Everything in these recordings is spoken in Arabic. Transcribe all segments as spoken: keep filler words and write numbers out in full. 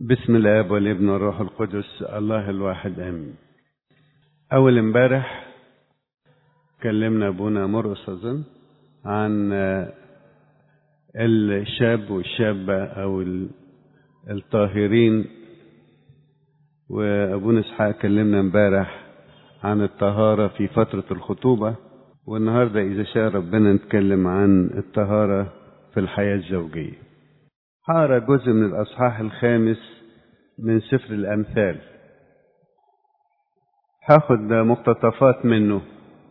بسم الاب والابن والروح القدس الله الواحد امين. اول امبارح كلمنا ابونا مرقس اظن عن الشاب والشابه او الطاهرين، وابونا اسحاق كلمنا امبارح عن الطهاره في فتره الخطوبه، والنهارده اذا شاء ربنا نتكلم عن الطهاره في الحياه الزوجيه. هقرا جزء من الاصحاح الخامس من سفر الأمثال، هاخد مقتطفات منه.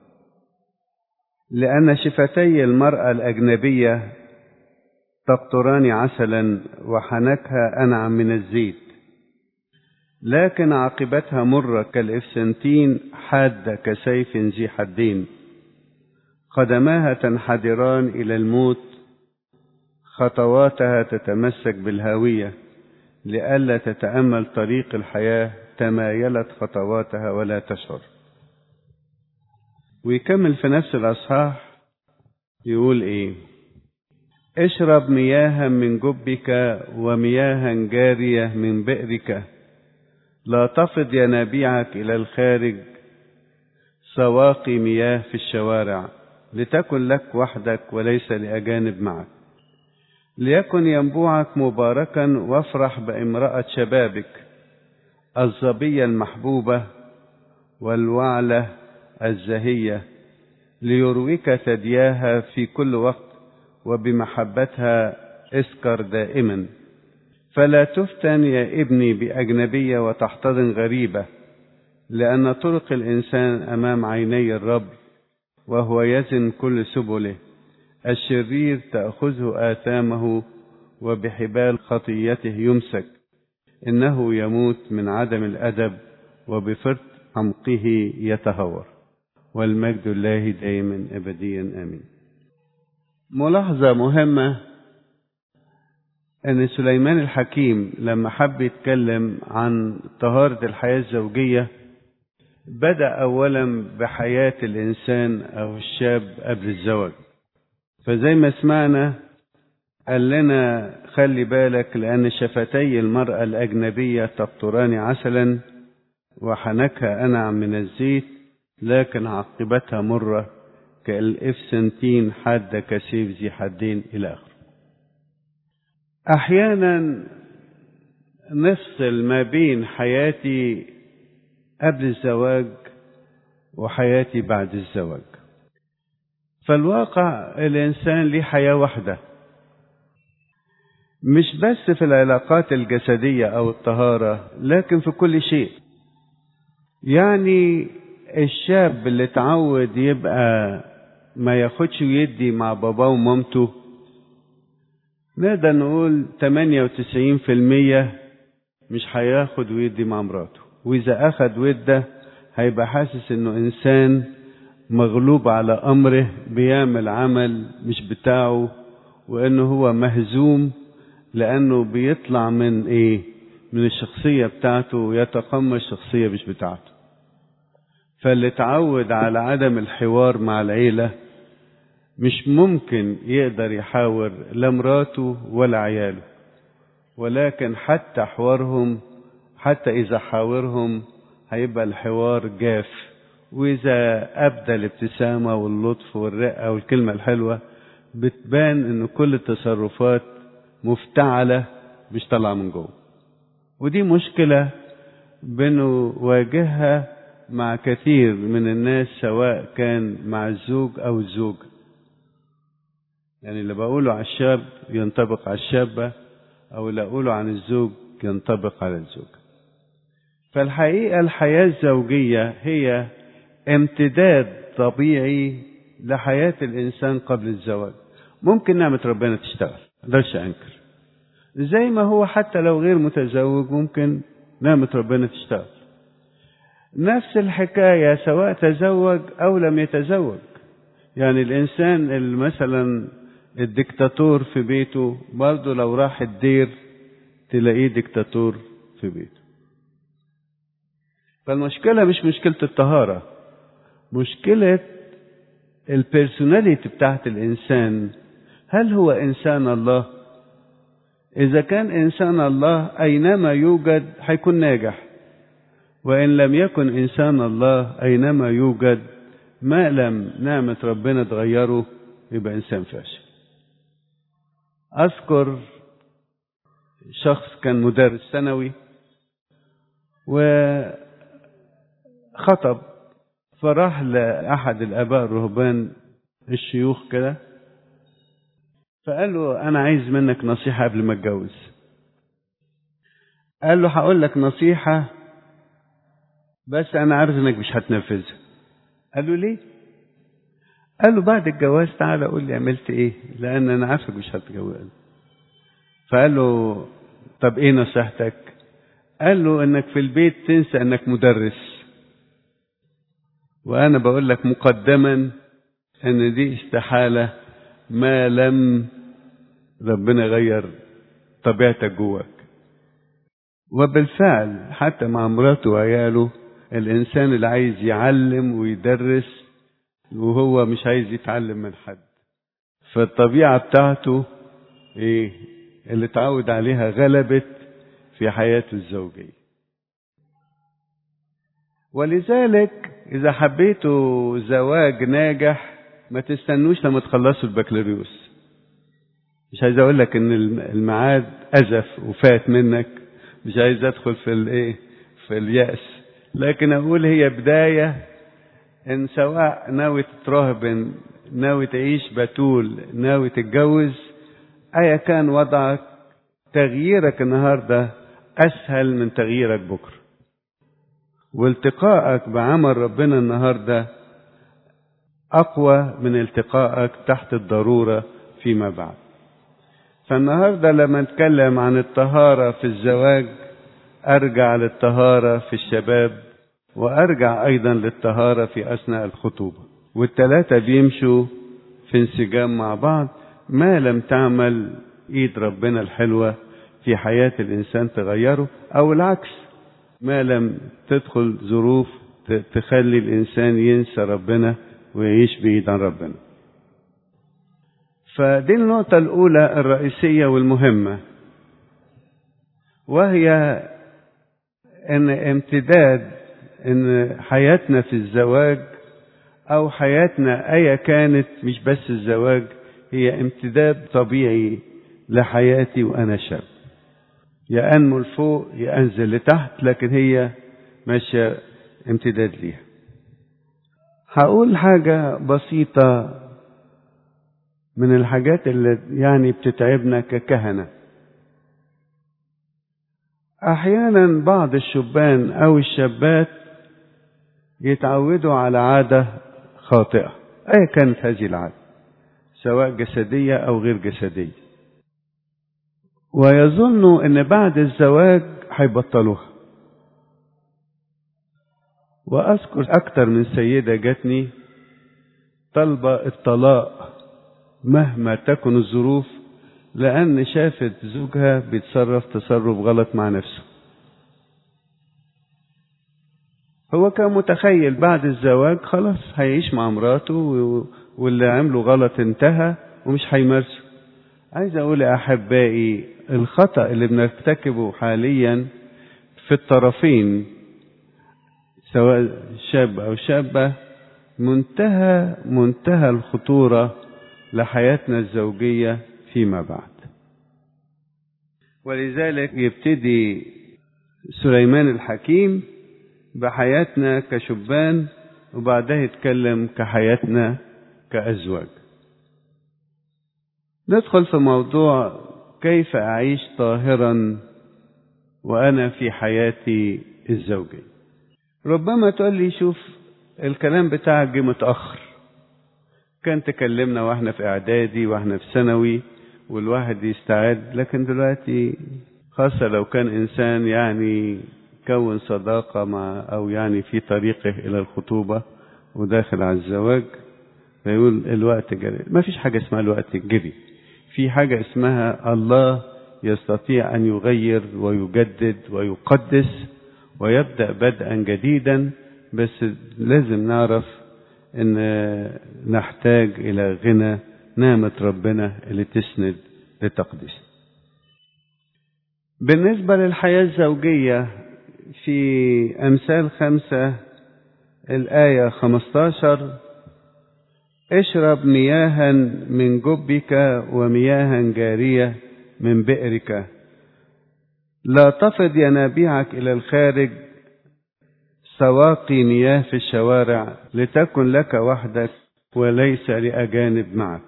لأن شفتي المرأة الأجنبية تقطران عسلا وحنكها أنعم من الزيت، لكن عاقبتها مرة كالإفسنتين حادة كسيف ذي حدين. قدماها تنحدران إلى الموت، خطواتها تتمسك بالهاوية. لئلا تتأمل طريق الحياة تمايلت خطواتها ولا تشعر. ويكمل في نفس الأصحاح يقول إيه: اشرب مياها من جبك ومياها جارية من بئرك، لا تفض ينابيعك إلى الخارج، سواقي مياه في الشوارع، لتكن لك وحدك وليس لأجانب معك. ليكن ينبوعك مباركا وافرح بامرأة شبابك، الظبية المحبوبة والوعلة الزهية، ليرويك ثدياها في كل وقت، وبمحبتها اسكر دائما. فلا تفتن يا ابني بأجنبية وتحتضن غريبة، لأن طرق الإنسان أمام عيني الرب، وهو يزن كل سبله. الشرير تأخذه آثامه، وبحبال خطيته يمسك. إنه يموت من عدم الأدب، وبفرط عمقه يتهور. والمجد الله دائما أبديا آمين. ملاحظة مهمة أن سليمان الحكيم لما حب يتكلم عن طهارة الحياة الزوجية بدأ أولا بحياة الإنسان أو الشاب قبل الزواج. فزي ما سمعنا قال لنا خلي بالك، لأن شفتي المرأة الأجنبية تقطران عسلا وحنكها أنعم من الزيت، لكن عاقبتها مرة كالإفسنتين حادة كسيف ذي حدين إلى آخره. أحيانا نفصل ما بين حياتي قبل الزواج وحياتي بعد الزواج. فالواقع الإنسان ليه حياة واحدة، مش بس في العلاقات الجسدية أو الطهارة، لكن في كل شيء. يعني الشاب اللي اتعود يبقى ما ياخدش ويدي مع باباه ومامته، نقدر نقول ثمانية وتسعين في المية مش هياخد ويدي مع مراته، وإذا أخد وده هيبقى حاسس إنه إنسان مغلوب على أمره، بيعمل عمل مش بتاعه، وإنه هو مهزوم لأنه بيطلع من إيه؟ من الشخصية بتاعته ويتقمص الشخصية مش بتاعته. فاللي اتعود على عدم الحوار مع العيلة مش ممكن يقدر يحاور لا مراته ولا عياله، ولكن حتى حوارهم، حتى إذا حاورهم هيبقى الحوار جاف. وإذا أبدى الابتسامة واللطف والرقة والكلمة الحلوة بتبان إن كل التصرفات مفتعلة مش طالعة من جوه. ودي مشكلة بنواجهها مع كثير من الناس، سواء كان مع الزوج أو الزوجة. يعني اللي بقوله على الشاب ينطبق على الشابة، أو اللي أقوله عن الزوج ينطبق على الزوجة. فالحقيقة الحياة الزوجية هي امتداد طبيعي لحياة الإنسان قبل الزواج. ممكن نعمة ربنا تشتغل، مقدرش أنكر، زي ما هو حتى لو غير متزوج ممكن نعمة ربنا تشتغل. نفس الحكاية سواء تزوج أو لم يتزوج. يعني الإنسان مثلا الدكتاتور في بيته برضه لو راح الدير تلاقيه دكتاتور في بيته. فالمشكلة مش مشكلة الطهارة، مشكلة البيرسوناليتي بتاعت الإنسان. هل هو إنسان الله؟ إذا كان إنسان الله أينما يوجد هيكون ناجح، وإن لم يكن إنسان الله أينما يوجد ما لم نعمة ربنا تغيره يبقى إنسان فاشل. أذكر شخص كان مدرس ثانوي وخطب، فراح لأحد الآباء الرهبان الشيوخ كده، فقال له أنا عايز منك نصيحة قبل ما اتجوز. قال له هقول لك نصيحة بس أنا عارف إنك مش هتنفذها. قال له ليه؟ قال له بعد الجواز تعالى قول لي عملت إيه، لأن أنا عارفك مش هتجوز. فقال له طب إيه نصيحتك؟ قال له إنك في البيت تنسى إنك مدرس، وأنا بقول لك مقدما إن دي استحالة ما لم ربنا يغير طبيعتك جواك. وبالفعل حتى مع مراته وعياله الإنسان اللي عايز يعلم ويدرس وهو مش عايز يتعلم من حد، فالطبيعة بتاعته إيه اللي تعود عليها غلبت في حياته الزوجية. ولذلك إذا حبيتوا زواج ناجح ما تستنوش لما تخلصوا البكالوريوس. مش عايز أقول لك إن الميعاد أزف وفات منك، مش عايز أدخل في الإيه في اليأس، لكن أقول هي بداية. إن سواء ناوي تتراهب، ناوي تعيش بتول، ناوي تتجوز، أيا كان وضعك، تغييرك النهاردة أسهل من تغييرك بكرة، والتقائك بعمل ربنا النهاردة أقوى من التقائك تحت الضرورة فيما بعد. فالنهاردة لما نتكلم عن الطهارة في الزواج أرجع للطهارة في الشباب، وأرجع أيضا للطهارة في أثناء الخطوبة، والثلاثة بيمشوا في انسجام مع بعض ما لم تعمل إيد ربنا الحلوة في حياة الإنسان تغيره، أو العكس ما لم تدخل ظروف تخلي الإنسان ينسى ربنا ويعيش بعيد عن ربنا. فدي النقطة الأولى الرئيسية والمهمة، وهي أن امتداد أن حياتنا في الزواج أو حياتنا أيا كانت، مش بس الزواج، هي امتداد طبيعي لحياتي وأنا شاب، يا أنمو لفوق يا أنزل لتحت، لكن هي ماشية امتداد ليها. هقول حاجة بسيطة من الحاجات اللي يعني بتتعبنا ككهنة. أحيانا بعض الشبان أو الشابات يتعودوا على عادة خاطئة أيا كانت هذه العادة، سواء جسدية أو غير جسدية، ويظنوا أن بعد الزواج هيبطلوها. وأذكر أكتر من سيدة جاتني طلبة الطلاق مهما تكن الظروف، لأن شافت زوجها بيتصرف تصرف غلط مع نفسه. هو كان متخيل بعد الزواج خلاص هيعيش مع مراته واللي عمله غلط انتهى ومش هيمارسه. عايز أقول يا أحبائي، الخطأ اللي بنرتكبه حاليا في الطرفين سواء شاب أو شابة منتهى منتهى الخطورة لحياتنا الزوجية فيما بعد. ولذلك يبتدي سليمان الحكيم بحياتنا كشبان، وبعدها يتكلم كحياتنا كأزواج. ندخل في موضوع كيف أعيش طاهرا وأنا في حياتي الزوجية. ربما تقول لي شوف الكلام بتاعك جه متأخر، كان تكلمنا واحنا في اعدادي واحنا في ثانوي والواحد يستعد، لكن دلوقتي خاصة لو كان انسان يعني كون صداقة مع او يعني في طريقه الى الخطوبة وداخل على الزواج، فيقول الوقت جري. ما فيش حاجة اسمها الوقت جري، في حاجة اسمها الله يستطيع ان يغير ويجدد ويقدس ويبدأ بدءا جديدا، بس لازم نعرف ان نحتاج الى غنى نعمة ربنا اللي تسند لتقديس. بالنسبة للحياة الزوجية في أمثال خمسة الآية خمستاشر: اشرب مياها من جبك ومياها جارية من بئرك، لا تفض ينابيعك إلى الخارج، سواقي مياه في الشوارع، لتكن لك وحدك وليس لأجانب معك،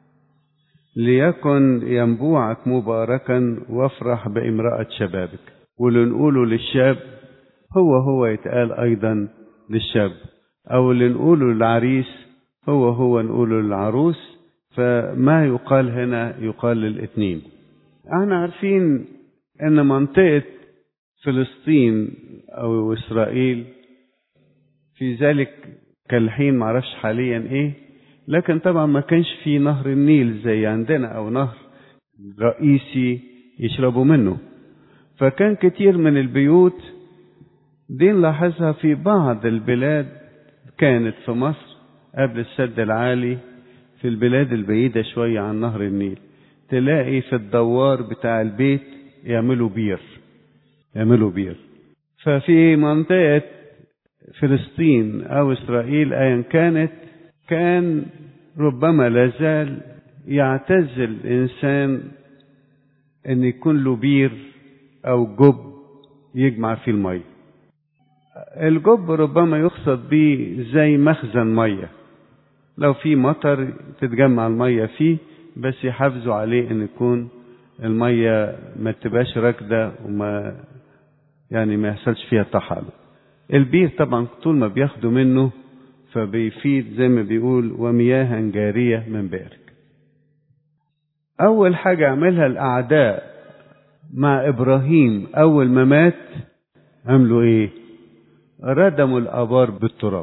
ليكن ينبوعك مباركا وافرح بامرأة شبابك. واللي نقوله للشاب هو هو يتقال أيضا للشاب، أو اللي نقوله للعريس هو هو نقوله للعروس، فما يقال هنا يقال للاتنين. احنا عارفين ان منطقة فلسطين او اسرائيل في ذلك كالحين، معرفش حاليا ايه، لكن طبعا ما كانش في نهر النيل زي عندنا او نهر رئيسي يشربوا منه، فكان كتير من البيوت دي نلاحظها في بعض البلاد كانت في مصر قبل السد العالي، في البلاد البعيدة شوية عن نهر النيل تلاقي في الدوار بتاع البيت يعملوا بير يعملوا بير ففي منطقة فلسطين أو إسرائيل أيا كانت، كان ربما لازال يعتز الإنسان أن يكون له بير أو جب يجمع فيه المية. الجب ربما يقصد به زي مخزن مية، لو في مطر تتجمع المية فيه، بس يحافظوا عليه ان يكون المية ما تبقاش راكدة وما يعني ما يحصلش فيها طحالب. البير طبعا طول ما بياخدوا منه فبيفيد زي ما بيقول ومياها جارية من بئرك. اول حاجة عملها الاعداء مع ابراهيم اول ما مات، عملوا ايه؟ ردموا الابار بالتراب.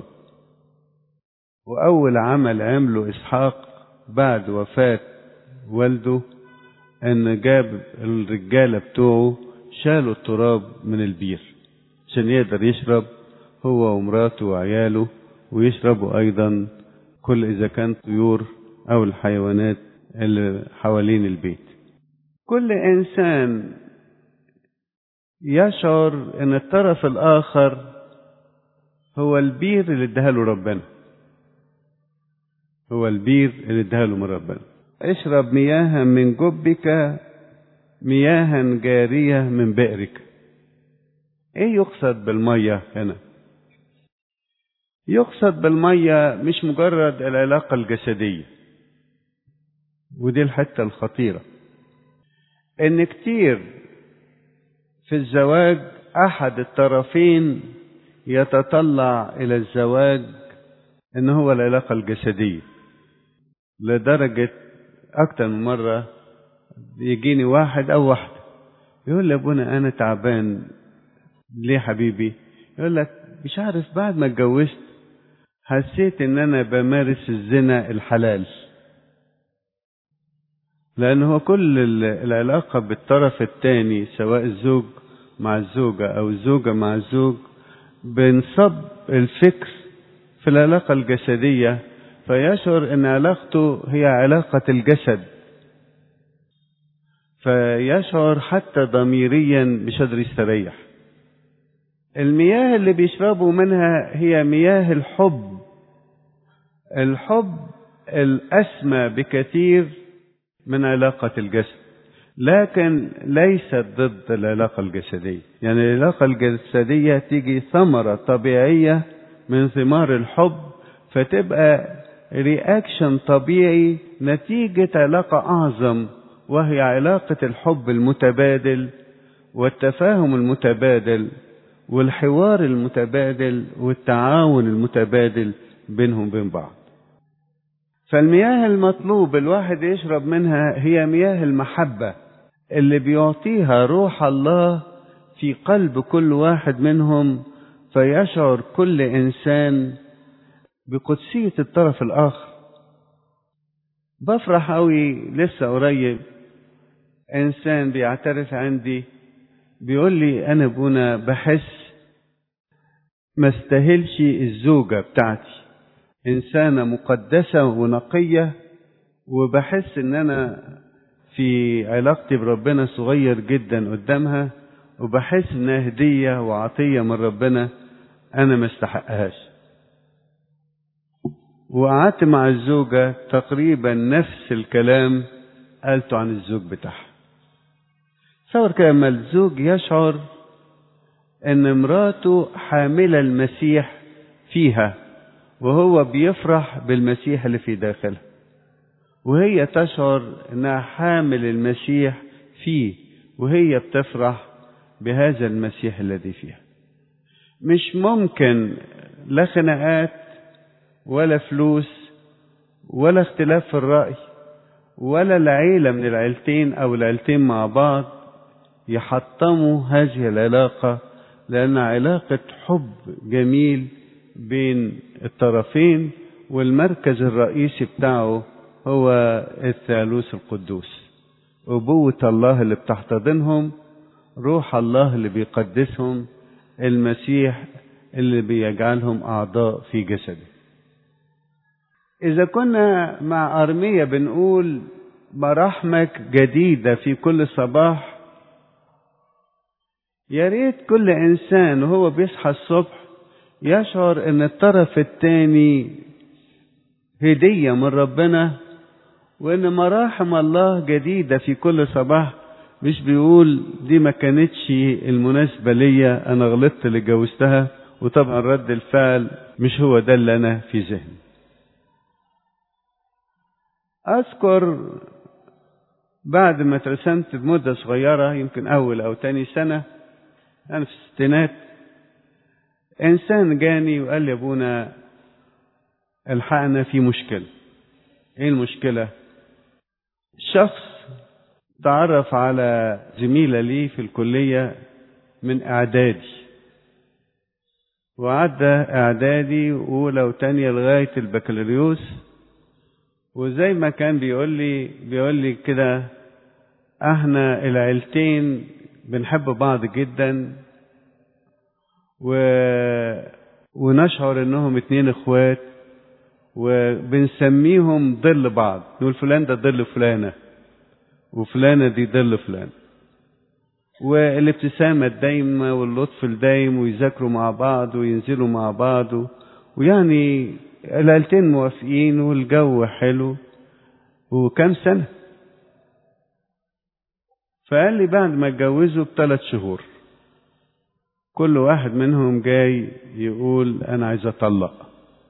واول عمل عمله اسحاق بعد وفاة والده ان جاب الرجالة بتوعه شالوا التراب من البير عشان يقدر يشرب هو ومراته وعياله، ويشربوا ايضا كل اذا كان طيور او الحيوانات اللي حوالين البيت. كل انسان يشعر ان الطرف الاخر هو البير اللي اداله ربنا، هو البير اللي اداله من ربنا. اشرب مياها من جبك مياها جارية من بئرك. ايه يقصد بالمية هنا؟ يقصد بالمية مش مجرد العلاقة الجسدية، ودي الحتة الخطيرة، ان كتير في الزواج احد الطرفين يتطلع الى الزواج ان هو العلاقة الجسدية، لدرجة اكتر من مرة يجيني واحد او واحدة يقول لي ابونا انا تعبان. ليه حبيبي؟ يقول لك مش عارف، بعد ما اتجوزت حسيت ان انا بمارس الزنا الحلال، لان هو كل العلاقة بالطرف الثاني سواء الزوج مع الزوجة او الزوجة مع الزوج بنصب الفكر في العلاقة الجسدية، فيشعر ان علاقته هي علاقة الجسد، فيشعر حتى ضميريا مش قادر يستريح. المياه اللي بيشربوا منها هي مياه الحب، الحب الأسمى بكثير من علاقة الجسد، لكن ليست ضد العلاقة الجسدية. يعني العلاقة الجسدية تيجي ثمرة طبيعية من ثمار الحب، فتبقى رياكشن طبيعي نتيجة علاقة أعظم، وهي علاقة الحب المتبادل والتفاهم المتبادل والحوار المتبادل والتعاون المتبادل بينهم بين بعض. فالمياه المطلوب الواحد يشرب منها هي مياه المحبة اللي بيعطيها روح الله في قلب كل واحد منهم، فيشعر كل إنسان بقدسية الطرف الآخر. بفرح قوي لسه قريب إنسان بيعترف عندي بيقول لي أنا ابونا بحس ما استاهلش الزوجة بتاعتي، إنسانة مقدسة ونقية، وبحس إن أنا في علاقتي بربنا صغير جدا قدامها، وبحس انها هدية وعطية من ربنا انا ما استحقهاش. وقعدت مع الزوجة تقريبا نفس الكلام قالته عن الزوج بتاعها. تصور كده لما الزوج يشعر ان مراته حاملة المسيح فيها، وهو بيفرح بالمسيح اللي في داخلها، وهي تشعر انها حامل المسيح فيه وهي بتفرح بهذا المسيح الذي فيها. مش ممكن لا خناقات ولا فلوس ولا اختلاف في الرأي ولا العيلة من العيلتين او العيلتين مع بعض يحطموا هذه العلاقة، لأن علاقة حب جميل بين الطرفين، والمركز الرئيسي بتاعه هو الثالوث القدوس، أبوة الله اللي بتحتضنهم، روح الله اللي بيقدسهم، المسيح اللي بيجعلهم أعضاء في جسده. إذا كنا مع أرمية بنقول مراحمك جديدة في كل صباح، يا ريت كل إنسان وهو بيصحى الصبح يشعر إن الطرف الثاني هدية من ربنا، وإن مراحم الله جديدة في كل صباح. مش بيقول دي ما كانتش المناسبة ليا، أنا غلطت اللي جوزتها، وطبعا رد الفعل مش هو ده اللي أنا في ذهني. أذكر بعد ما اترسمت بمدة صغيرة، يمكن أول أو تاني سنة، أنا في الستينات، إنسان جاني وقال لي أبونا الحقنا في مشكلة. إيه المشكلة؟ شخص تعرف على زميلة لي في الكلية من إعدادي، وعدى إعدادي وأولى وتانية لغاية البكالوريوس، وزي ما كان بيقول لي بيقول لي كده احنا العيلتين بنحب بعض جدا، و... ونشعر انهم اتنين اخوات، وبنسميهم ظل بعض، نقول فلان ده ظل فلانة، وفلانة دي ظل فلان، والابتسامة الدايمة واللطف الدايم، ويذاكروا مع بعض وينزلوا مع بعض، ويعني العيلتين موافقين والجو حلو. وكم سنة؟ فقال لي بعد ما اتجوزوا بثلاث شهور كل واحد منهم جاي يقول انا عايز اطلق.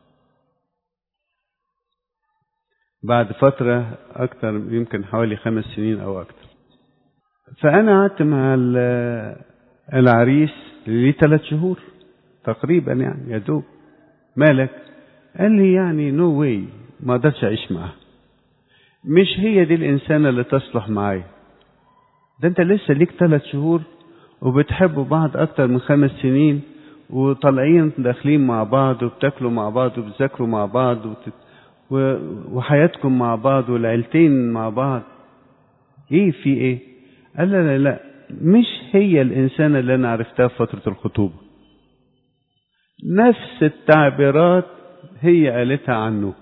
بعد فترة اكتر، يمكن حوالي خمس سنين او اكتر. فانا قعدت مع العريس لي ثلاث شهور تقريبا، يعني يا دوب. مالك؟ قال لي يعني نو واي، ما اقدرش اعيش معاها، مش هي دي الانسانة اللي تصلح معايا. ده انت لسه ليك ثلاث شهور وبتحبوا بعض اكتر من خمس سنين، وطالعين داخلين مع بعض، وبتاكلوا مع بعض، وبتذاكروا مع بعض، وت... و... وحياتكم مع بعض، والعيلتين مع بعض. ايه في ايه؟ قال لا لا لا، مش هي الانسانة اللي انا عرفتها في فترة الخطوبة. نفس التعبيرات هي قالتها عنه.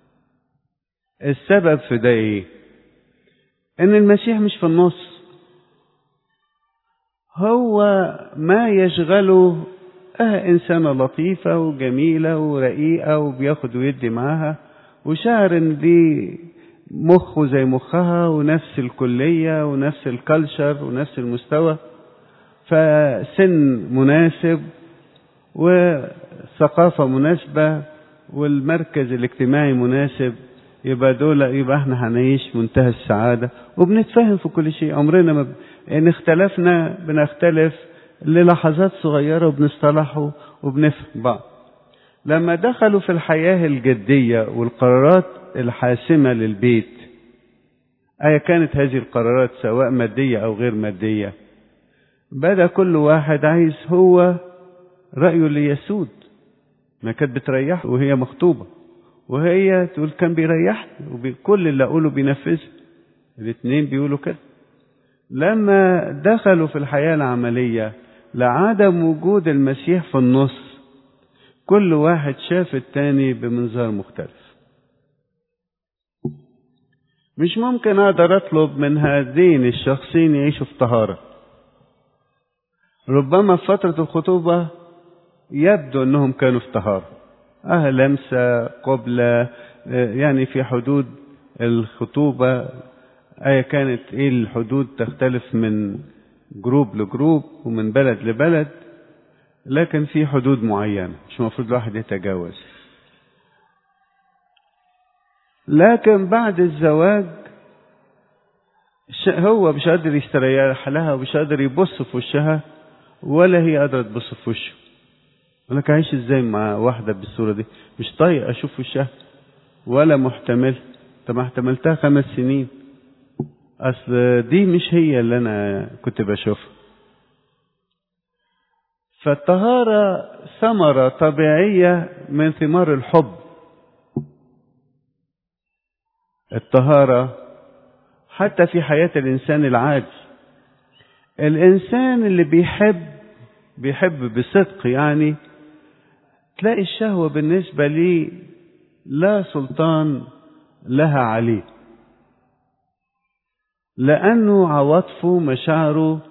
السبب في ده ايه؟ ان المسيح مش في النص. هو ما يشغله اه انسانة لطيفة وجميلة ورقيقة وبياخد ويدي معاها، وشعر ان دي مخه زي مخها، ونفس الكلية ونفس الكالتشر ونفس المستوى، فسن مناسب وثقافة مناسبة والمركز الاجتماعي مناسب، يبقى دول يبقى احنا هنعيش منتهى السعادة وبنتفاهم في كل شيء. عمرنا ما ب... ان اختلفنا بنختلف للحظات صغيرة وبنصطلحوا وبنفهم بعض. لما دخلوا في الحياة الجدية والقرارات الحاسمة للبيت، ايا كانت هذه القرارات سواء مادية او غير مادية، بدأ كل واحد عايز هو رأيه اللي يسود. ما كانت بتريح وهي مخطوبة، وهي تقول كان بيريحني وكل اللي أقوله بينفذه. الاثنين بيقولوا كده. لما دخلوا في الحياة العملية لعدم وجود المسيح في النص، كل واحد شاف التاني بمنظار مختلف. مش ممكن أقدر أطلب من هذين الشخصين يعيشوا في طهارة. ربما في فترة الخطوبة يبدو أنهم كانوا في طهارة، أه لمسة قبلة، يعني في حدود الخطوبة، أي كانت إيه الحدود تختلف من جروب لجروب ومن بلد لبلد، لكن في حدود معينة مش المفروض الواحد يتجاوز. لكن بعد الزواج هو مش قادر يستريح لها ومش قادر يبص في وشها ولا هي قادرة تبص في وشه. أنا عايش ازاي مع واحدة بالصورة دي؟ مش طايق أشوف وشها ولا محتمل. طب ما احتملتها خمس سنين، أصل دي مش هي اللي أنا كنت بشوفها. فالطهارة ثمرة طبيعية من ثمار الحب. الطهارة حتى في حياة الإنسان العادي، الإنسان اللي بيحب بيحب بصدق، يعني تلاقي الشهوة بالنسبة لي لا سلطان لها عليه، لأنه عواطفه مشاعره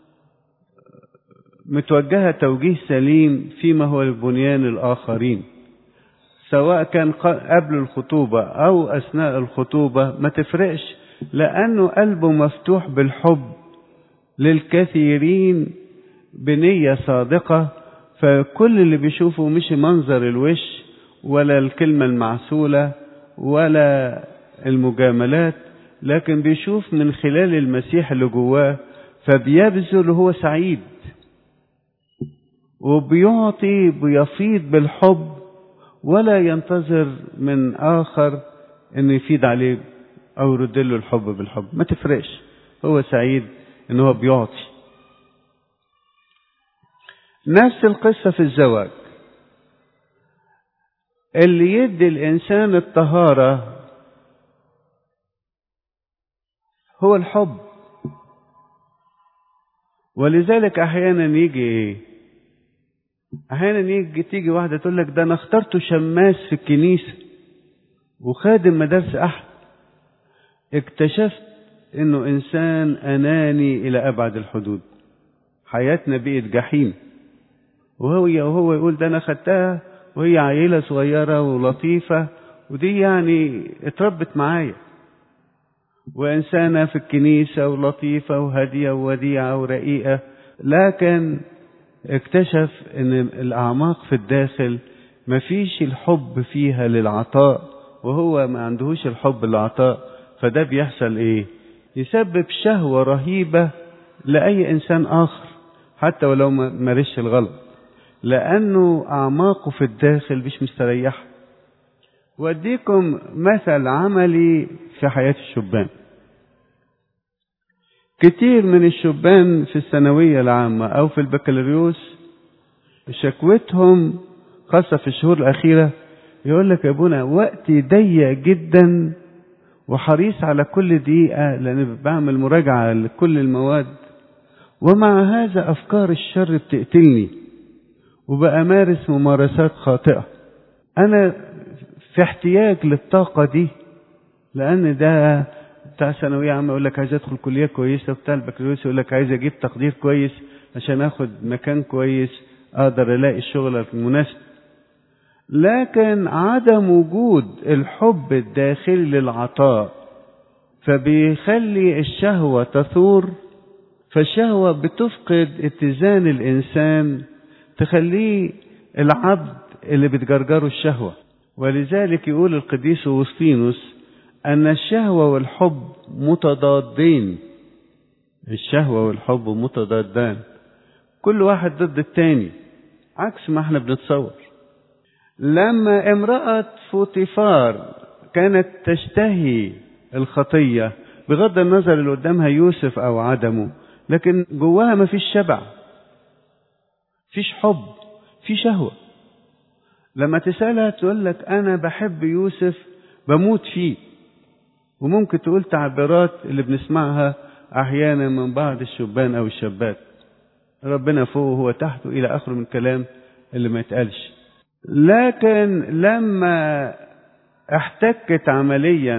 متوجهة توجيه سليم فيما هو البنيان الآخرين، سواء كان قبل الخطوبة أو أثناء الخطوبة ما تفرقش، لأنه قلبه مفتوح بالحب للكثيرين بنية صادقة. فكل اللي بيشوفه مش منظر الوش ولا الكلمة المعسولة ولا المجاملات، لكن بيشوف من خلال المسيح اللي جواه، فبيبذل هو سعيد وبيعطي بيفيض بالحب ولا ينتظر من آخر انه يفيد عليه او يرد له الحب بالحب، ما تفرقش، هو سعيد انه هو بيعطي. نفس القصة في الزواج، اللي يدي الإنسان الطهارة هو الحب. ولذلك أحيانا يجي إيه؟ أحيانا يجي تيجي واحدة تقول لك ده أنا اخترته شماس في الكنيسة وخادم مدارس أحد، اكتشفت إنه إنسان أناني إلى أبعد الحدود، حياتنا بقت جحيم. وهو وهو يقول ده أنا خدتها وهي عيلة صغيرة ولطيفة، ودي يعني اتربت معايا، وإنسانة في الكنيسة ولطيفة وهادية ووديعة ورقيقة، لكن اكتشف ان الأعماق في الداخل ما فيش الحب فيها للعطاء، وهو ما عندهوش الحب للعطاء. فده بيحصل ايه؟ يسبب شهوة رهيبة لأي إنسان آخر حتى ولو ما مارسش الغلط، لأنه أعماقه في الداخل مش مستريحة. وأديكم مثل عملي في حياة الشبان. كتير من الشبان في الثانوية العامة أو في البكالوريوس شكوتهم خاصة في الشهور الأخيرة، يقول لك يا ابونا وقتي ضيق جدا وحريص على كل دقيقة لأن بعمل مراجعة لكل المواد، ومع هذا أفكار الشر بتقتلني وبأمارس ممارسات خاطئة. أنا في احتياج للطاقة دي، لأن ده بتاع ثانوية عامة يقول لك عايز أدخل كلية كويسة، وبتاع البكالوريوس يقول لك عايز أجيب تقدير كويس عشان أخد مكان كويس أقدر ألاقي الشغل المناسب. لكن عدم وجود الحب الداخلي للعطاء فبيخلي الشهوة تثور، فالشهوة بتفقد اتزان الإنسان، تخليه العبد اللي بتجرجره الشهوة. ولذلك يقول القديس أوغسطينوس أن الشهوة والحب متضادين. الشهوة والحب متضادان، كل واحد ضد التاني، عكس ما احنا بنتصور. لما امرأة فوطيفار كانت تشتهي الخطية بغض النظر اللي قدامها يوسف أو عدمه، لكن جواها ما فيش شبع، فيش حب، في شهوة. لما تسألها تقول لك أنا بحب يوسف بموت فيه، وممكن تقول تعبيرات اللي بنسمعها أحيانا من بعض الشبان أو الشابات، ربنا فوق وهو تحته إلى آخر من كلام اللي ما يتقالش. لكن لما احتكت عمليا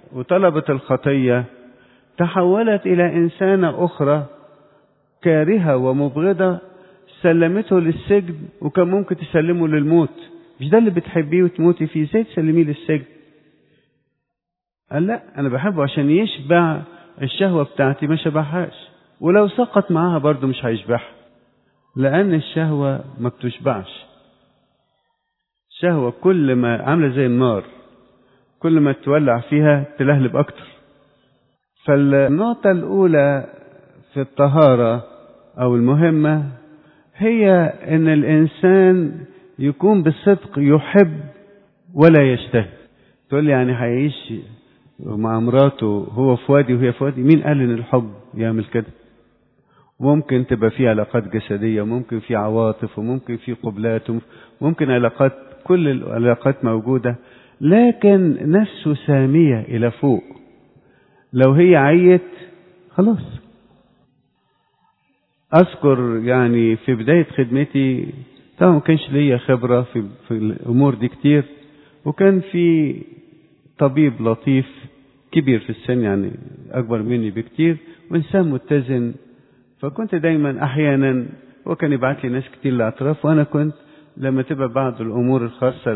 وطلبت الخطية تحولت إلى إنسانة أخرى كارهة ومبغضة، سلمته للسجن وكان ممكن تسلمه للموت. مش ده اللي بتحبيه وتموتي فيه، ازاي تسلميه للسجن؟ قال لا، أنا بحبه عشان يشبع الشهوة بتاعتي، ما شبعهاش، ولو سقط معاها برضو مش هيشبعها، لأن الشهوة ما بتشبعش. الشهوة كل ما عاملة زي النار، كل ما تولع فيها تلهلب أكتر. فالنقطة الأولى في الطهارة أو المهمة هي أن الإنسان يكون بالصدق يحب ولا يشتهي. تقول لي يعني هيعيش مع مراته هو في وادي وهي في وادي؟ مين قال ان الحب يعمل كده؟ ممكن تبقى في علاقات جسدية، وممكن في عواطف، وممكن في قبلات، وممكن علاقات، كل العلاقات موجودة، لكن نفسه سامية إلى فوق. لو هي عيت خلاص. أذكر يعني في بداية خدمتي طبعا ما كانش ليا خبرة في, في الأمور دي كتير، وكان في طبيب لطيف كبير في السن، يعني أكبر مني بكتير، وإنسان متزن. فكنت دايما أحيانا وكان يبعت لي ناس كتير لاعتراف، وأنا كنت لما تبقى بعض الأمور الخاصة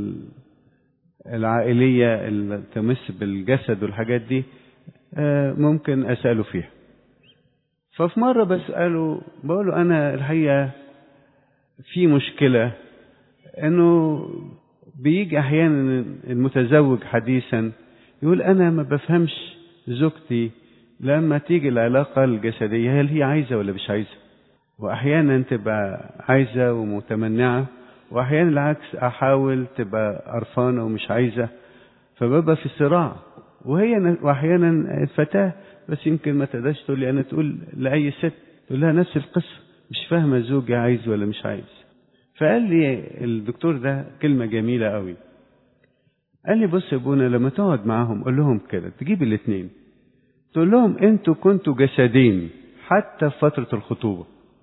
العائلية اللي تمس بالجسد والحاجات دي ممكن أسأله فيها. ففي مرة بسأله بقول له أنا الحقيقة في مشكلة، إنه بيجي أحيانا المتزوج حديثا يقول أنا ما بفهمش زوجتي لما تيجي العلاقة الجسدية هل هي عايزة ولا مش عايزة، وأحيانا تبقى عايزة ومتمنعة، وأحيانا العكس أحاول تبقى قرفانة ومش عايزة، فببقى في صراع. وهي وأحيانا الفتاة بس يمكن ما تقدرش تقول لي أنا، تقول لأي ست تقول لها نفس القصة، مش فاهمة زوجي عايز ولا مش عايز. فقال لي الدكتور ده كلمة جميلة قوي، قال لي بص يا ابونا لما تقعد معاهم قول لهم كده، تجيب الاثنين تقول لهم انتوا كنتوا جسدين حتى في فترة الخطوبة،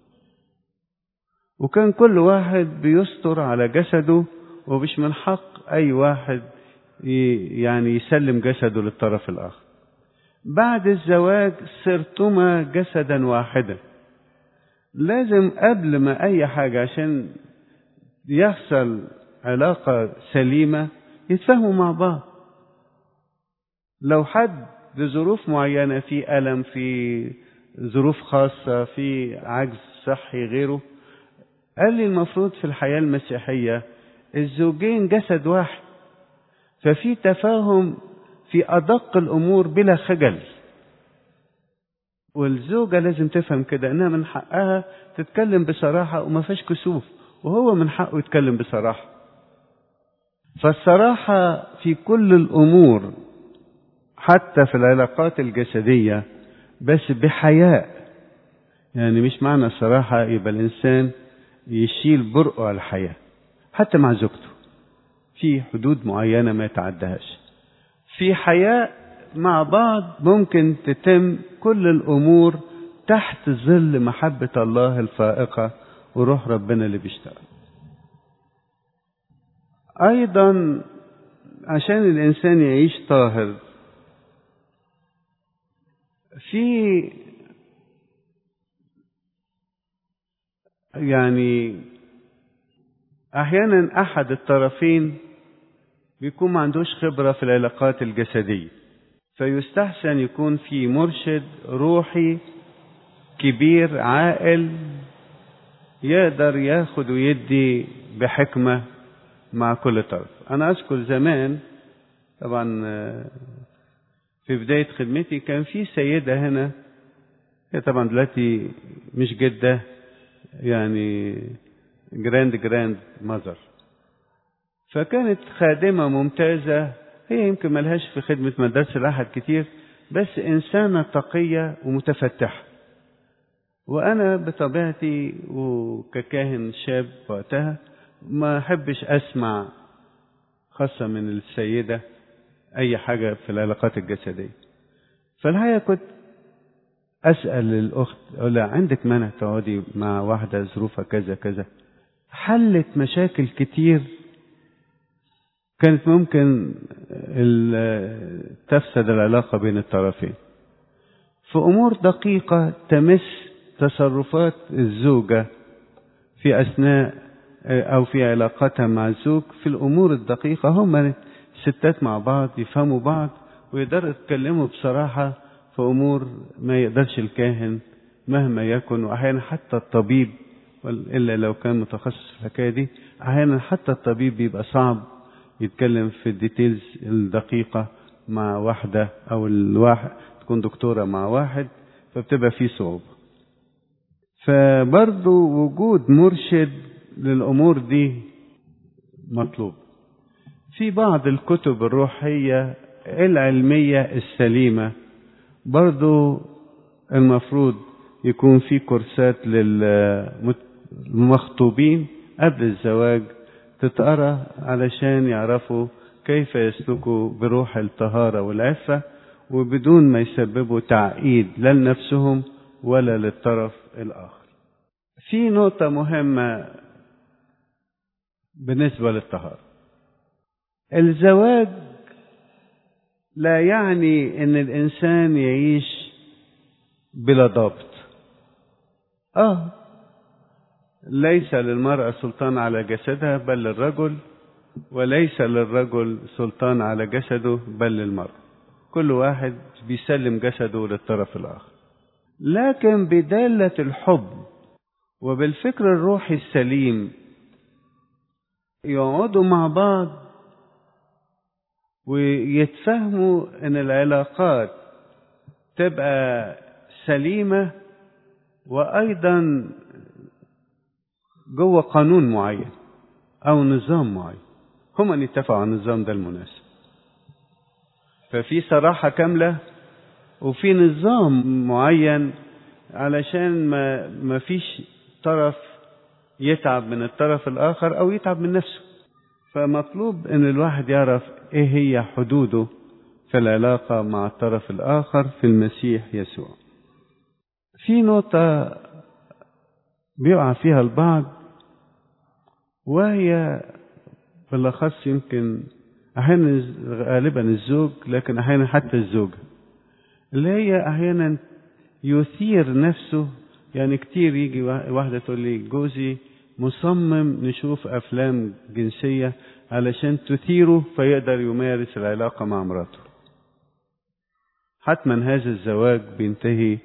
وكان كل واحد بيستر على جسده، ومش من حق اي واحد يعني يسلم جسده للطرف الاخر. بعد الزواج صرتما جسدا واحدا، لازم قبل ما اي حاجة عشان يحصل علاقة سليمة يتفاهموا مع بعض. لو حد بظروف معينة، في ألم، في ظروف خاصة، في عجز صحي غيره، قال لي المفروض في الحياة المسيحية الزوجين جسد واحد، ففي تفاهم في أدق الأمور بلا خجل. والزوجة لازم تفهم كده إنها من حقها تتكلم بصراحة وما فيش كسوف، وهو من حقه يتكلم بصراحة. فالصراحة في كل الأمور حتى في العلاقات الجسدية، بس بحياء. يعني مش معنى الصراحة يبقى الإنسان يشيل برقه على الحياة، حتى مع زوجته في حدود معينة ما يتعدهاش. في حياء مع بعض ممكن تتم كل الأمور تحت ظل محبة الله الفائقة وروح ربنا اللي بيشتغل. أيضا عشان الإنسان يعيش طاهر، في يعني أحيانا أحد الطرفين بيكون ما عندوش خبرة في العلاقات الجسدية، فيستحسن يكون في مرشد روحي كبير عاقل يقدر ياخد ويدي بحكمة مع كل طرف. أنا أذكر زمان طبعا في بداية خدمتي كان في سيدة هنا، هي طبعا دلوقتي مش جدة، يعني جراند جراند ماذر، فكانت خادمة ممتازة. هي يمكن ملهاش في خدمة مدرسة الأحد كتير، بس إنسانة تقية ومتفتحة. وأنا بطبيعتي وككاهن شاب وقتها ما أحبش أسمع خاصة من السيدة أي حاجة في العلاقات الجسدية. فالحقيقة كنت أسأل الأخت أقول لها عندك مانع تقعدي مع واحدة ظروفها كذا كذا؟ حلت مشاكل كتير كانت ممكن تفسد العلاقة بين الطرفين في أمور دقيقة تمس تصرفات الزوجة في أثناء أو في علاقتها مع الزوج. في الأمور الدقيقة هم ستات مع بعض يفهموا بعض ويقدروا يتكلموا بصراحة في أمور ما يقدرش الكاهن مهما يكن، وأحيانا حتى الطبيب إلا لو كان متخصص في الحكاية دي، أحيانا حتى الطبيب بيبقى صعب يتكلم في الديتيلز الدقيقة مع واحدة، أو الواحد تكون دكتورة مع واحد، فبتبقى فيه صعوبة. فبرضو وجود مرشد للأمور دي مطلوب. في بعض الكتب الروحية العلمية السليمة برضو المفروض يكون في كورسات للمخطوبين قبل الزواج تتقرأ علشان يعرفوا كيف يسلكوا بروح الطهارة والعفة وبدون ما يسببوا تعقيد لا لنفسهم ولا للطرف الآخر. في نقطة مهمة بالنسبة للطهارة. الزواج لا يعني ان الانسان يعيش بلا ضابط. اه ليس للمرأة سلطان على جسدها بل للرجل، وليس للرجل سلطان على جسده بل للمرأة. كل واحد بيسلم جسده للطرف الآخر، لكن بدالة الحب وبالفكر الروحي السليم يقعدوا مع بعض ويتفهموا ان العلاقات تبقى سليمة، وايضا جوه قانون معين او نظام معين، هما يتفقوا على النظام ده المناسب. ففي صراحة كاملة وفي نظام معين علشان ما ما فيش طرف يتعب من الطرف الآخر أو يتعب من نفسه. فمطلوب ان الواحد يعرف ايه هي حدوده في العلاقة مع الطرف الآخر في المسيح يسوع. في نقطة بيقع فيها البعض، وهي بالأخص يمكن أحيانا غالبا الزوج، لكن أحيانا حتى الزوجة، اللي هي أحيانا يثير نفسه. يعني كتير يجي واحدة تقول لي جوزي مصمم نشوف أفلام جنسية علشان تثيره فيقدر يمارس العلاقة مع مراته. حتما هذا الزواج بينتهي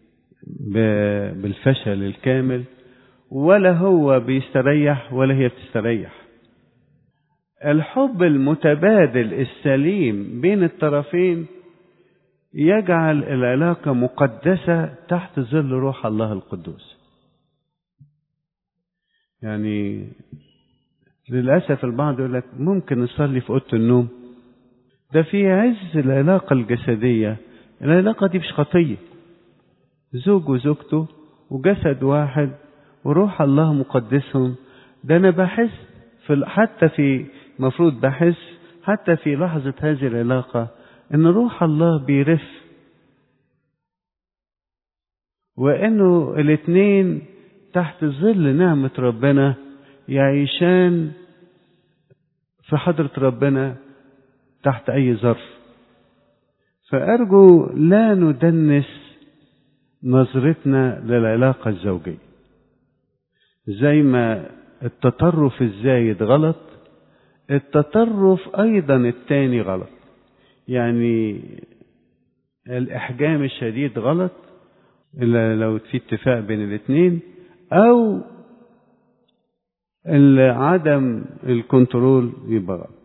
بالفشل الكامل، ولا هو بيستريح ولا هي بتستريح. الحب المتبادل السليم بين الطرفين يجعل العلاقة مقدسة تحت ظل روح الله القدوس. يعني للأسف البعض يقول لك ممكن نصلي في أوضة النوم، ده في عز العلاقة الجسدية. العلاقة دي مش خطية، زوج وزوجته وجسد واحد وروح الله مقدسهم. ده أنا بحس في حتى في مفروض بحس حتى في لحظة هذه العلاقة إن روح الله بيرف، وإنه الاثنين تحت ظل نعمة ربنا يعيشان في حضرة ربنا تحت أي ظرف. فأرجو لا ندنس نظرتنا للعلاقة الزوجية. زي ما التطرف الزايد غلط، التطرف أيضا التاني غلط. يعني الإحجام الشديد غلط إلا لو في اتفاق بين الاثنين، أو عدم الكنترول يبقى غلط.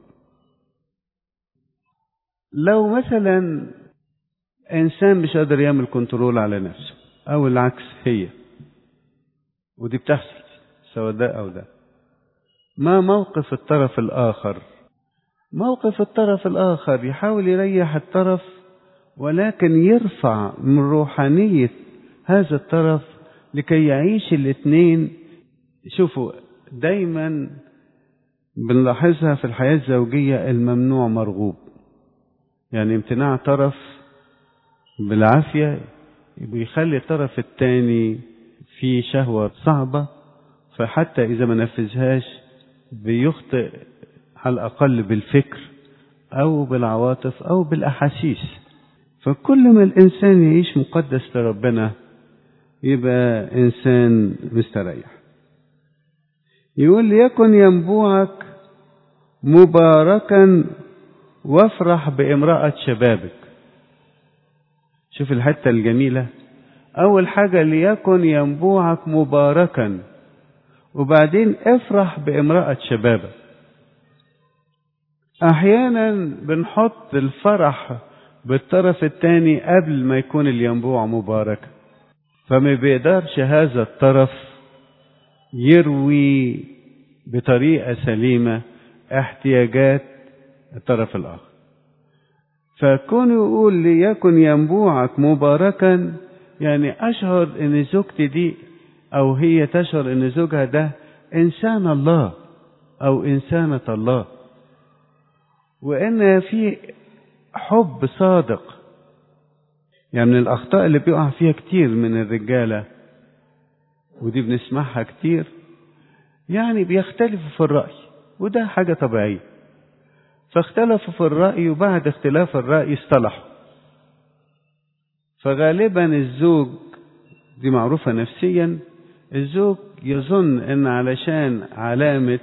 لو مثلا إنسان مش قادر يعمل كنترول على نفسه، أو العكس هي، ودي بتحصل سواء ده أو ده، ما موقف الطرف الآخر؟ موقف الطرف الآخر يحاول يريح الطرف، ولكن يرفع من روحانية هذا الطرف لكي يعيش الاثنين. شوفوا دايما بنلاحظها في الحياة الزوجية، الممنوع مرغوب. يعني امتناع طرف بالعافية بيخلي الطرف الثاني في شهوة صعبة، فحتى إذا ما نفذهاش بيخطئ على الأقل بالفكر أو بالعواطف أو بالأحاسيس. فكل ما الإنسان يعيش مقدس لربنا يبقى إنسان مستريح. يقول ليكن ينبوعك مباركا وافرح بامرأة شبابك. شوف الحتة الجميلة، أول حاجة ليكن ينبوعك مباركا، وبعدين افرح بامرأة شبابك. أحيانا بنحط الفرح بالطرف الثاني قبل ما يكون الينبوع مباركا، فما بيقدرش هذا الطرف يروي بطريقة سليمة احتياجات الطرف الآخر. فكون يقول ليكن ينبوعك مباركا، يعني أشعر إن زوجتي دي أو هي تشعر إن زوجها ده إنسان الله أو إنسانة الله، وإن في حب صادق. يعني من الأخطاء اللي بيقع فيها كتير من الرجالة، ودي بنسمعها كتير، يعني بيختلفوا في الرأي، وده حاجة طبيعية. فاختلفوا في الرأي، وبعد اختلاف الرأي اصطلحوا. فغالبا الزوج، دي معروفة نفسيا، الزوج يظن ان علشان علامة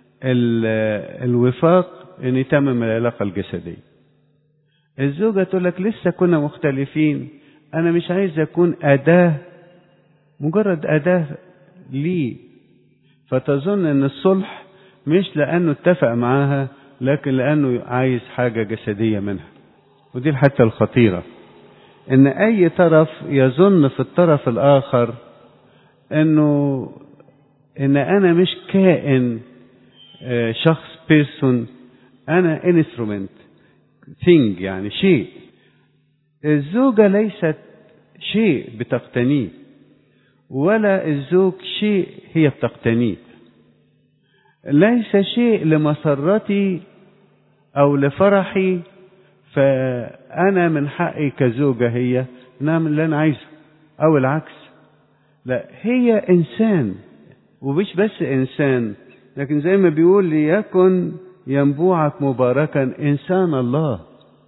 الوفاق ان يتمم العلاقة الجسدية. الزوجة تقول لك لسه كنا مختلفين، انا مش عايز اكون اداة، مجرد اداة ليه. فتظن ان الصلح مش لانه اتفق معاها، لكن لانه عايز حاجة جسدية منها. ودي الحتة الخطيرة، ان اي طرف يظن في الطرف الاخر انه ان انا مش كائن شخص بيرسون، انا انسترومنت ثينج، يعني شيء. الزوجة ليست شيء بتقتنيه، ولا الزوج شيء هي بتقتنيه. ليس شيء لمسرتي او لفرحي فانا من حقي كزوجة هي نعمل اللي انا عايزه، او العكس. لا، هي انسان، ومش بس انسان، لكن زي ما بيقول ليكن ينبوعك مباركا انسان الله.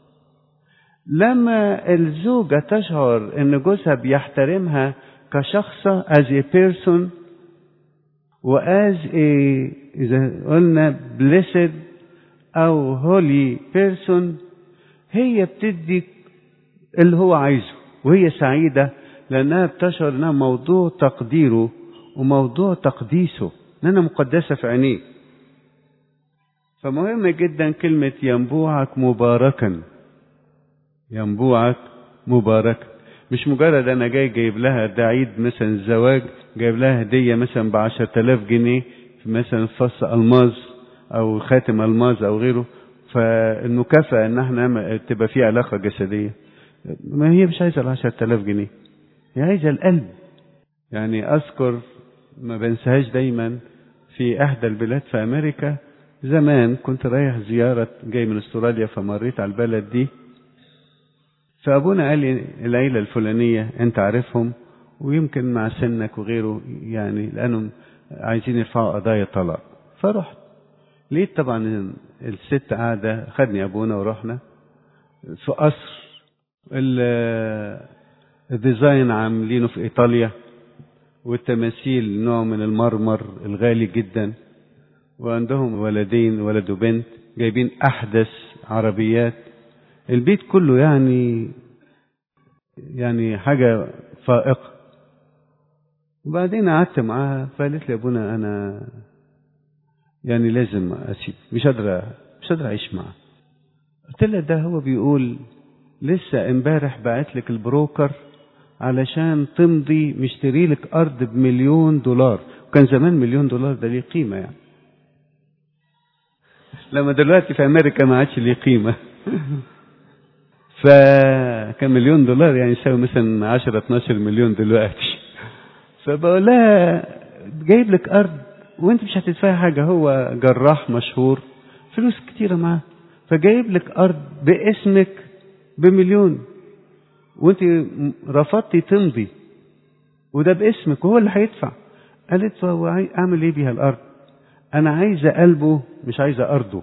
لما الزوجة تشعر ان جوزها بيحترمها كشخصة as a person و as a إذا قلنا blessed أو holy person، هي بتدي اللي هو عايزه، وهي سعيدة لأنها بتشعر أنها موضوع تقديره وموضوع تقديسه، لأنها مقدسة في عينيه. فمهم جدا كلمة ينبوعك مباركا. ينبوعك مباركا، مش مجرد أنا جاي جايب لها ده عيد مثلا الزواج، جايب لها هدية مثلا بعشر تلاف جنيه، مثلا فص ألماظ أو خاتم ألماظ أو غيره، فالمكافأة إن احنا تبقى في علاقة جسدية. ما هي مش عايزة العشر تلاف جنيه، هي عايزة القلب. يعني أذكر ما بنساهاش دايما في إحدى البلاد في أمريكا، زمان كنت رايح زيارة جاي من استراليا، فمريت على البلد دي، فأبونا قال لي العيلة الفلانية أنت عارفهم، ويمكن مع سنك وغيره، يعني لأنهم عايزين يرفعوا قضايا طلاق. فرحت لقيت طبعا الست قاعدة، خدني أبونا ورحنا في قصر الديزاين عاملينه في إيطاليا، والتماثيل نوع من المرمر الغالي جدا، وعندهم ولدين، ولد وبنت، جايبين أحدث عربيات، البيت كله يعني يعني حاجة فائقة. وبعدين قعدت معاها، فقالت لي أبونا أنا يعني لازم أسيب، مش قادرة مش قادرة أعيش معاه. قلت لها ده هو بيقول لسه امبارح بعت لك البروكر علشان تمضي مشتري لك أرض بمليون دولار، وكان زمان مليون دولار ده ليه قيمة يعني، لما دلوقتي في أمريكا ما عادش ليه قيمة. فكان مليون دولار يعني يساوي مثلا عشرة اتناشر مليون دلوقتي. فبقول لها جايب لك أرض وانت مش هتدفعي حاجة، هو جراح مشهور فلوس كتيرة معاه، فجايب لك أرض باسمك بمليون، وانت رفضتي تمضي، وده باسمك وهو اللي هيدفع. قالت له اعمل ايه بيها الأرض؟ أنا عايزة قلبه مش عايزة أرضه.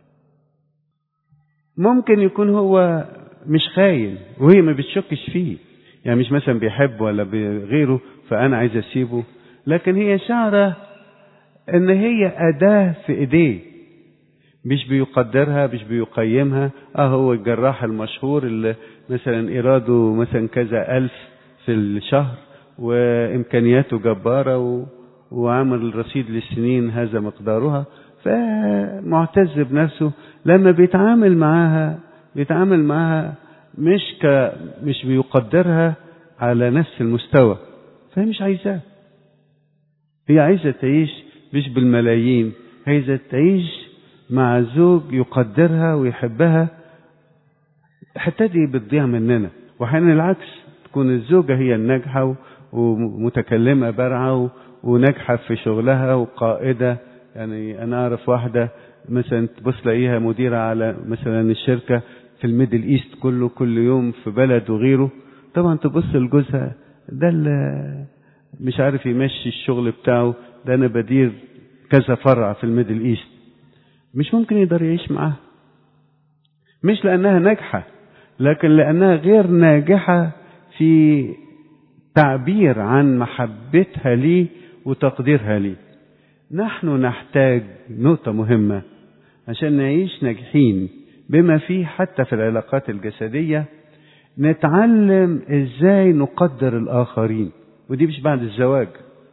ممكن يكون هو مش خاين وهي ما بتشكش فيه، يعني مش مثلا بيحب ولا بغيره فأنا عايزة أسيبه، لكن هي شعرة إن هي أداة في إيديه، مش بيقدرها مش بيقيمها. اه هو الجراح المشهور اللي مثلا إيراده مثلا كذا ألف في الشهر وإمكانياته جبارة و... وعمل رصيد للسنين هذا مقدارها، فمعتز بنفسه. لما بيتعامل معاها بيتعامل معاها مش ك مش بيقدرها على نفس المستوى، فهي مش عايزاه. هي عايزة تعيش مش بالملايين، عايزة تعيش مع زوج يقدرها ويحبها. حتى دي بتضيع مننا، وحين العكس تكون الزوجة هي الناجحة ومتكلمة بارعة وناجحة في شغلها وقائدة. يعني أنا أعرف واحدة مثلا تبص لاقيها مديرة على مثلا الشركة في الميدل إيست كله، كل يوم في بلد وغيره. طبعا تبص لجوزها ده اللي مش عارف يمشي الشغل بتاعه، ده أنا بدير كذا فرع في الميدل إيست، مش ممكن يقدر يعيش معاها. مش لأنها ناجحة، لكن لأنها غير ناجحة في تعبير عن محبتها ليه وتقديرها ليه. نحن نحتاج نقطة مهمة عشان نعيش ناجحين بما فيه حتى في العلاقات الجسدية، نتعلم ازاي نقدر الآخرين. ودي مش بعد الزواج،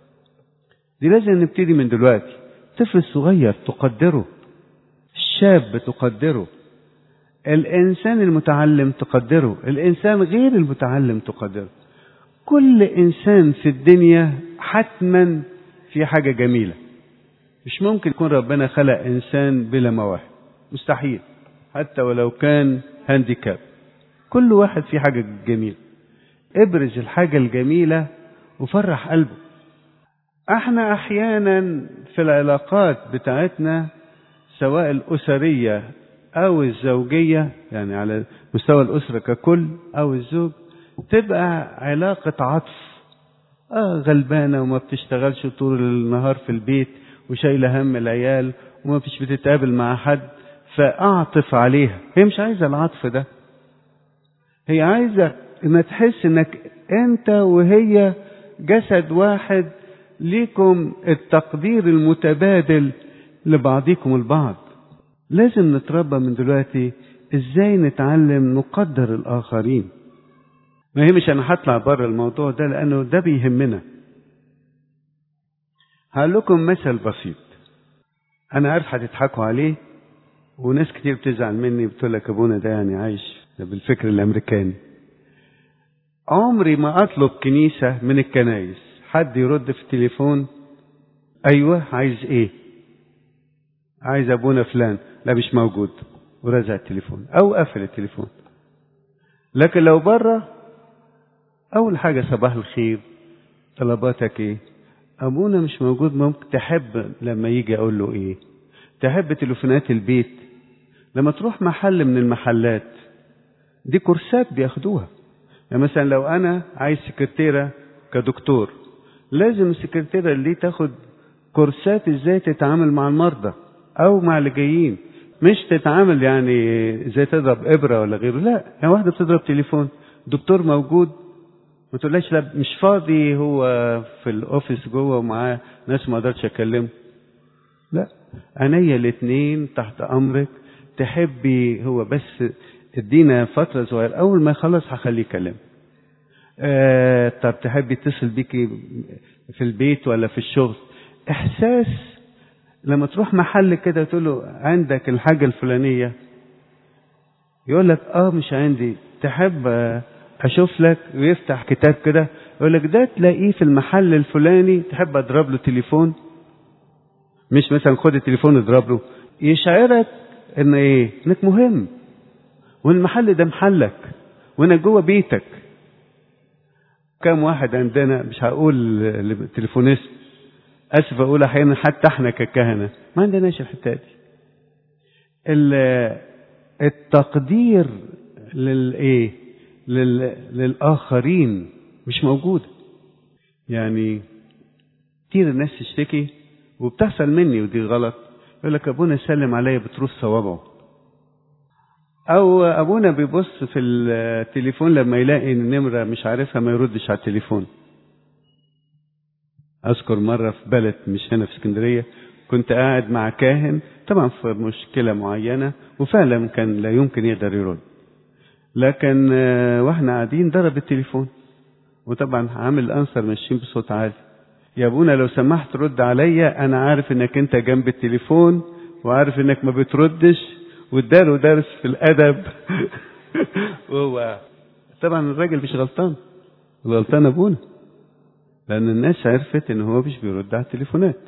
دي لازم نبتدي من دلوقتي. طفل صغير تقدره، الشاب تقدره، الإنسان المتعلم تقدره، الإنسان غير المتعلم تقدره. كل إنسان في الدنيا حتما في حاجة جميلة. مش ممكن يكون ربنا خلق إنسان بلا مواهب، مستحيل، حتى ولو كان هانديكاب. كل واحد في حاجة جميلة. ابرز الحاجة الجميلة وفرح قلبه. احنا احيانا في العلاقات بتاعتنا سواء الأسرية أو الزوجية، يعني على مستوى الأسرة ككل أو الزوج، تبقى علاقة عطف. آه غلبانة وما بتشتغلش طول النهار في البيت وشايلة هم العيال وما فيش بتتقابل مع حد، فأعطف عليها. هي مش عايزة العطف ده، هي عايزة إن تحس إنك أنت وهي جسد واحد، ليكم التقدير المتبادل لبعضكم البعض. لازم نتربى من دلوقتي ازاي نتعلم نقدر الآخرين. ما هي مش أنا هطلع بره الموضوع ده لأنه ده بيهمنا. هقول لكم مثل بسيط، أنا عارف هتضحكوا عليه وناس كتير بتزعل مني، بتقول لك أبونا ده يعني عايش بالفكر الأمريكاني. عمري ما أطلب كنيسة من الكنايس حد يرد في التليفون أيوة عايز إيه؟ عايز أبونا فلان، لا مش موجود، ورزع التليفون أو قفل التليفون. لكن لو بره أول حاجة صباح الخير، طلباتك إيه؟ أبونا مش موجود، ممكن تحب لما يجي أقول له إيه؟ تحب تليفونات البيت؟ لما تروح محل من المحلات دي كورسات بياخدوها. يعني مثلا لو أنا عايز سكرتيرة كدكتور، لازم السكرتيرة اللي تاخد كورسات ازاي تتعامل مع المرضى او مع اللي جايين، مش تتعامل يعني ازاي تضرب ابره ولا غيره. لا، يعني واحده بتضرب تليفون، دكتور موجود ما تقولش لا مش فاضي، هو في الاوفيس جوه ومعاه ناس ما اقدرش اكلمه. لا، عينيا الاثنين تحت امرك. تحبي هو بس ادينا فتره صغيره، اول ما يخلص هخليه يكلم. آه طب تحبي يتصل بيكي في البيت ولا في الشغل؟ احساس لما تروح محل كده تقول له عندك الحاجة الفلانية، يقول لك اه مش عندي، تحب اشوف لك، ويفتح كتاب كده يقول لك ده تلاقيه في المحل الفلاني، تحب اضرب له تليفون؟ مش مثلا خد التليفون اضرب له، يشعرك ان ايه، انك مهم، والمحل ده محلك وانك جوه بيتك. كم واحد عندنا، مش هقول تليفونيست، اسف اقول احيانا حتى احنا ككهنه ما عندناش الحته دي. التقدير للايه للاخرين مش موجود. يعني كتير الناس تشتكي وبتحصل مني ودي غلط، يقول لك ابونا سلم عليا بتروس صوابعه، او ابونا بيبص في التليفون لما يلاقي النمره مش عارفها ما يردش على التليفون. اذكر مره في بلد مش هنا في اسكندريه، كنت قاعد مع كاهن طبعا في مشكله معينه وفعلا كان لا يمكن يقدر يرد، لكن واحنا قاعدين ضرب التليفون، وطبعا عامل انسر ماشيين بصوت عالي، يا ابونا لو سمحت رد عليا، انا عارف انك انت جنب التليفون وعارف انك ما بتردش، واداله درس في الادب. وهو طبعا الراجل مش غلطان، غلطان ابونا، لان الناس عرفت ان هو مش بيرد على التليفونات.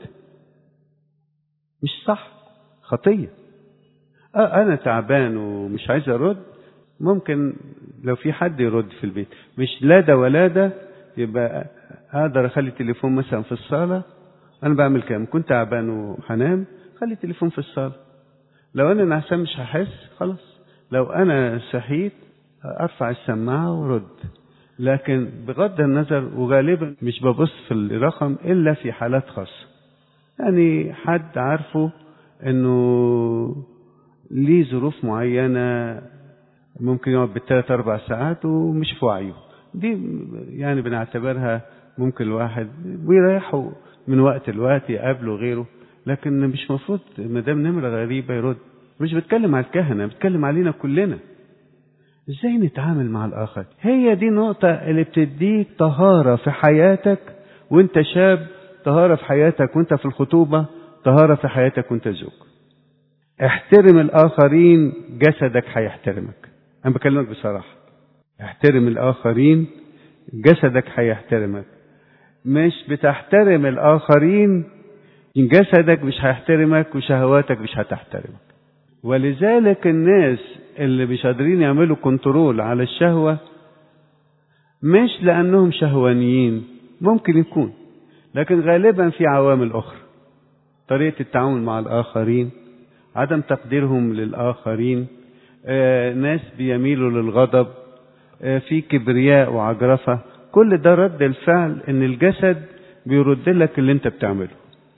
مش صح، خطيه. اه انا تعبان ومش عايز ارد، ممكن لو في حد يرد في البيت، مش لا ده ولا ده، يبقى اقدر اخلي التليفون مثلا في الصاله. انا بعمل كده، كنت تعبان وهنام خلي التليفون في الصاله، لو انا نعسان مش هحس خلاص، لو انا صحيت ارفع السماعه ورد. لكن بغض النظر، وغالبا مش ببص في الرقم الا في حالات خاصه، يعني حد عارفه انه ليه ظروف معينه ممكن يقعد بالثلاث اربع ساعات ومش في وعيه، دي يعني بنعتبرها ممكن الواحد ويريحوا من وقت لوقت يقابله غيره، لكن مش مفروض ما دام نمره غريبه يرد. مش بتكلم على الكهنه، بتكلم علينا كلنا، ازاي نتعامل مع الاخر. هي دي نقطه اللي بتديك طهاره في حياتك وانت شاب، طهاره في حياتك وانت في الخطوبه، طهاره في حياتك وانت زوج. احترم الاخرين، جسدك هيحترمك. انا بكلمك بصراحه، احترم الاخرين، جسدك هيحترمك. مش بتحترم الاخرين، جسدك مش هيحترمك وشهواتك مش هتحترمك. ولذلك الناس اللي مش قادرين يعملوا كنترول على الشهوه مش لانهم شهوانيين، ممكن يكون، لكن غالبا في عوامل اخرى، طريقه التعامل مع الاخرين، عدم تقديرهم للاخرين، آه، ناس بيميلوا للغضب، آه، في كبرياء وعجرفه. كل ده رد الفعل ان الجسد بيرد لك اللي انت بتعمله.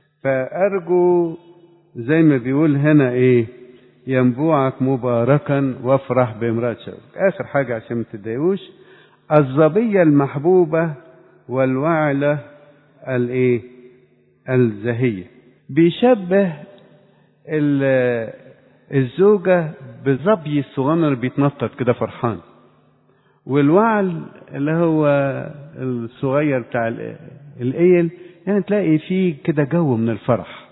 فارجو زي ما بيقول هنا ايه، ينبوعك مباركا وافرح بامرأة شوك. اخر حاجه عشان ما تتضايقوش، الظبيه المحبوبه والوعله الايه الزهيه. بيشبه الزوجه بالظبي الصغير بيتنطط كده فرحان، والوعل اللي هو الصغير بتاع الايل، يعني تلاقي فيه كده جو من الفرح.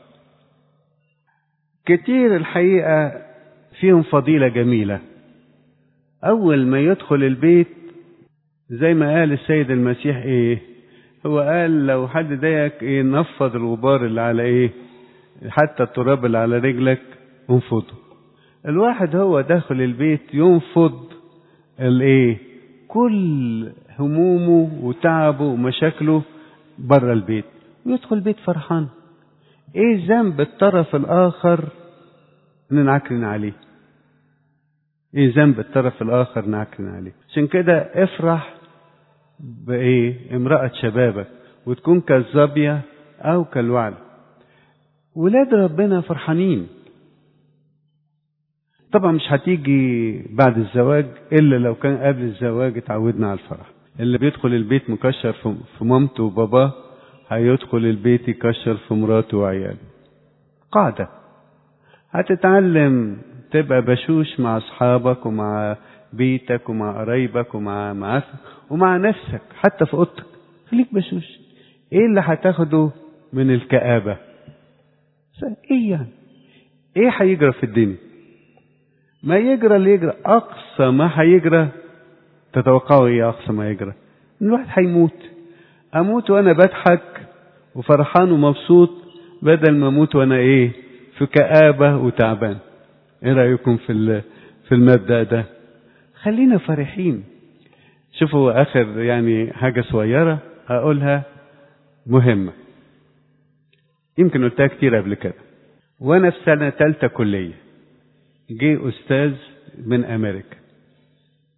كتير الحقيقة فيهم فضيلة جميلة. أول ما يدخل البيت زي ما قال السيد المسيح إيه، هو قال لو حد ضايقك إيه، نفض الغبار اللي على إيه، حتى التراب اللي على رجلك انفضه. الواحد هو داخل البيت ينفض الإيه، كل همومه وتعبه ومشاكله بره البيت، ويدخل البيت فرحان. ايه ذنب الطرف الاخر ان نعكرن عليه؟ ايه ذنب الطرف الاخر نعكرن عليه؟ عشان كده افرح بايه، امرأة شبابك، وتكون كالظبية او كالوعل. ولاد ربنا فرحانين. طبعا مش هتيجي بعد الزواج الا لو كان قبل الزواج اتعودنا على الفرح. اللي بيدخل البيت مكشر في مامته وباباه هيدخل البيت يكشر في مراته وعياله. قاعدة. هتتعلم تبقى بشوش مع اصحابك ومع بيتك ومع قرايبك ومع معاك ومع نفسك، حتى في اوضتك خليك بشوش. ايه اللي هتاخده من الكآبة؟ ايه يعني؟ ايه هيجرى في الدنيا؟ ما يجرى اللي يجرى. اقصى ما هيجرى، تتوقعوا ايه اقصى ما يجرى؟ ان الواحد هيموت. اموت وانا بضحك وفرحان ومبسوط، بدل ما اموت وانا ايه، في كآبة وتعبان. ايه رأيكم في في المبدأ ده؟ خلينا فرحين. شوفوا اخر يعني حاجة صغيرة هقولها مهمة، يمكن قلتها كتير قبل كده. وانا في سنة ثالثة كلية جه استاذ من امريكا،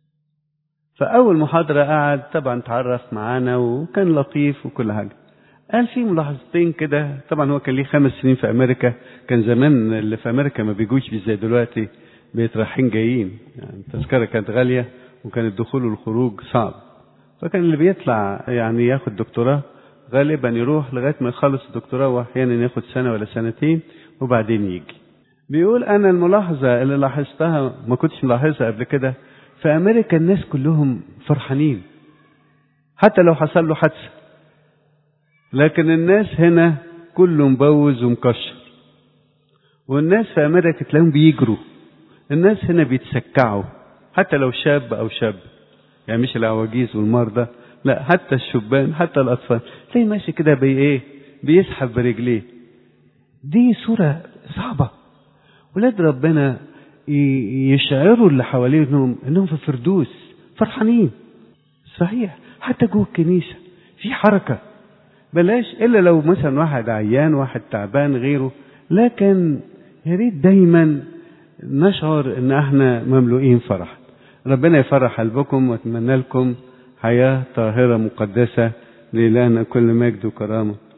فاول محاضرة قعد طبعا تعرف معانا وكان لطيف وكل حاجة. قال في ملاحظتين كده. طبعا هو كان ليه خمس سنين في أمريكا، كان زمان اللي في أمريكا ما بيجوش زي دلوقتي، بقيت رايحين جايين، يعني التذكرة كانت غالية وكان الدخول والخروج صعب. فكان اللي بيطلع يعني ياخد دكتوراه غالبا يروح لغاية ما يخلص الدكتوراه، وأحيانا ياخد سنة ولا سنتين وبعدين يجي. بيقول أنا الملاحظة اللي لاحظتها ما كنتش ملاحظها قبل كده، في أمريكا الناس كلهم فرحانين حتى لو حصل له حادثة، لكن الناس هنا كله مبوز ومكشر. والناس في أمريكا تلاقيهم بيجروا، الناس هنا بيتسكعوا حتى لو شاب أو شاب، يعني مش العواجيز والمرضى، لا حتى الشبان حتى الأطفال تلاقي ماشي كده بي إيه بيسحب برجليه. دي صورة صعبة. ولاد ربنا يشعروا اللي حواليهم انهم في فردوس فرحانين. صحيح حتى جوه الكنيسة في حركة، بلاش إلا لو مثلا واحد عيان واحد تعبان غيره، لكن يا ريت دايما نشعر ان احنا مملوئين فرح. ربنا يفرح قلبكم، واتمنى لكم حياة طاهرة مقدسة لإلهنا كل مجد وكرامة.